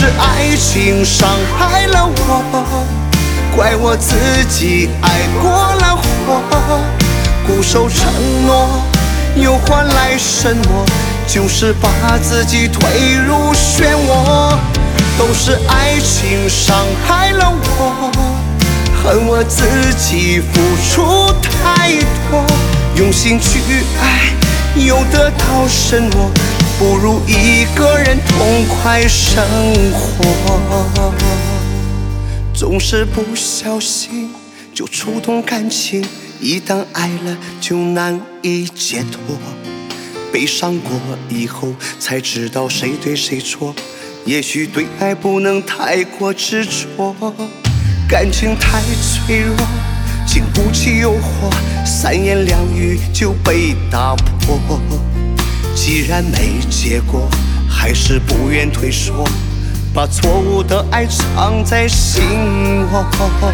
是爱情伤害了我，怪我自己爱过了火，固守承诺又换来什么？就是把自己推入漩涡。都是爱情伤害了我，恨我自己付出太多，用心去爱又得到什么？不如一个人痛快生活。总是不小心就触动感情，一旦爱了就难以解脱。悲伤过以后才知道谁对谁错，也许对爱不能太过执着，感情太脆弱，经不起诱惑，三言两语就被打破。既然没结果，还是不愿退缩，把错误的爱藏在心窝。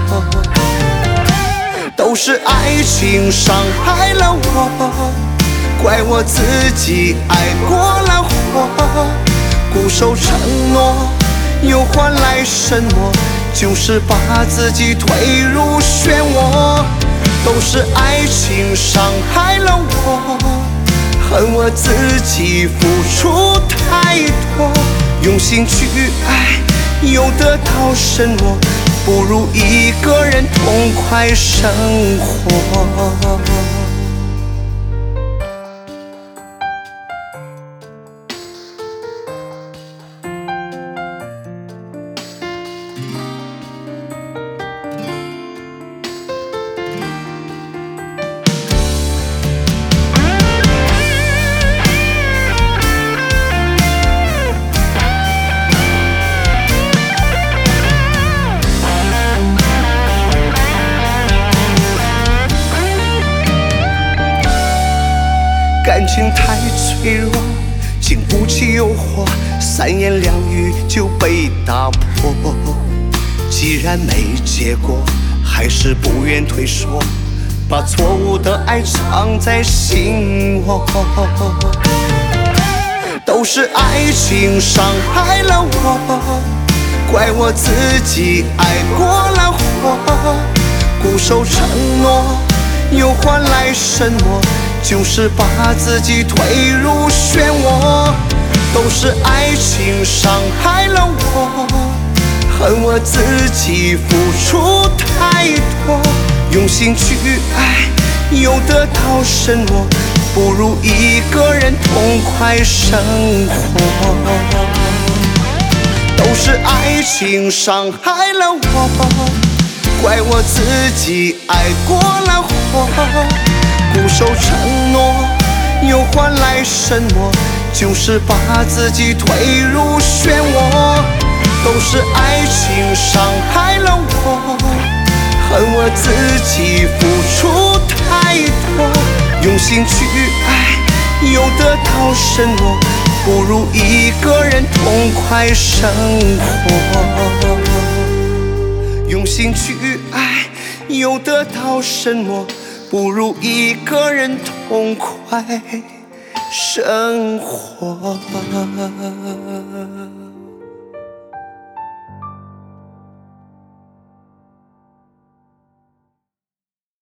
都是爱情伤害了我，怪我自己爱过了火，固守承诺又换来什么？就是把自己推入漩涡。都是爱情伤害了我，恨我自己付出太多，用心去爱又得到什么？不如一个人痛快生活。感情太脆弱，经不起诱惑，三言两语就被打破。既然没结果，还是不愿退缩，把错误的爱藏在心窝。都是爱情伤害了我，怪我自己爱过了火，固守承诺又换来什么？就是把自己推入漩涡。都是爱情伤害了我，恨我自己付出太多，用心去爱又得到什么？不如一个人痛快生活。都是爱情伤害了我，怪我自己爱过了火，固守承诺又换来什么？就是把自己推入漩涡。都是爱情伤害了我，恨我自己付出太多，用心去爱又得到什么？不如一个人痛快生活。用心去爱又得到什么？不如一个人痛快生活。